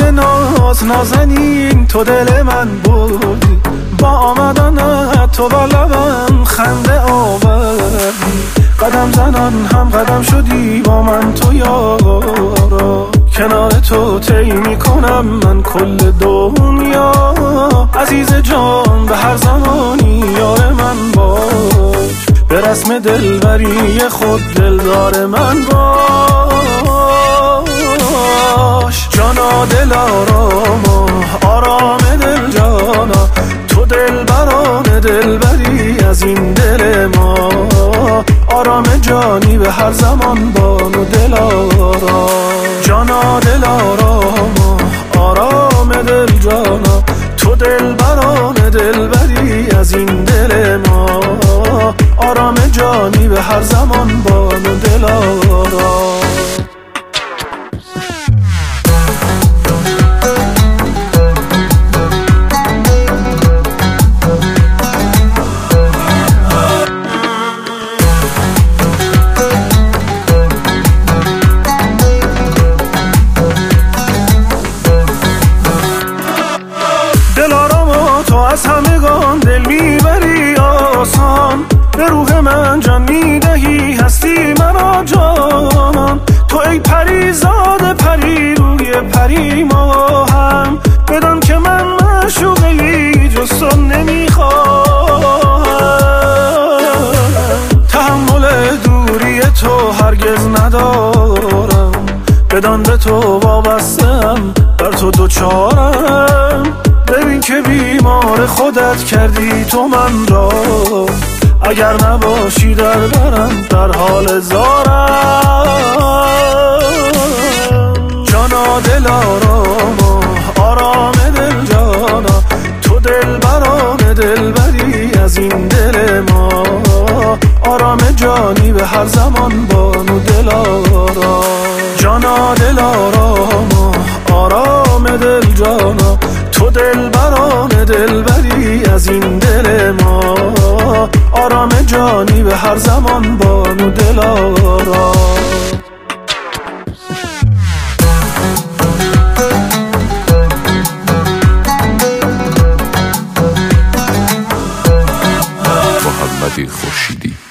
ناز نازنین تو دل من بردی، با آمدن تو بر لبم خنده آوردی. قدم زنان هم قدم شدی با من تو یارا، کنار تو طی میکنم من کل دنیا. عزیز جان به هر زمانی یار من باش، به رسم دلبری خود دلدار من باش. جانا دل آراما آرام دل جانا، تو دلبران دلبری از این دل ما. آرام جانی به هر زمان بان و دل آرام. جانا دل آراما آرام دل جانا، تو دلبران دلبری از این دل ما. آرام جانی به هر زمان بان و دل آرام. تو از همگان دل میبری آسان، به روح من جان میدهی هستی مرا جانان. تو ای پری زاده پری روی پری ما هم، بدان که من معشوقی جز تو نمیخواهم. تحمل دوری تو هرگز ندارم، بدان به تو وابسته‌ام بر تو دوچارم. ببین که بیمار خودت کردی تو من را، اگر نباشی در برم در حال زارم. جانا دل آراما آرام دل جانا، تو دلبران دلبری از این دل ما. آرام جانی به هر زمان بان و دل آرام. جانا دل آراما آرام دل جانا، تو دلبران دلبری از این دل ما. آرام جانی به هر زمان بان و دل آرام. محمد خورشیدی.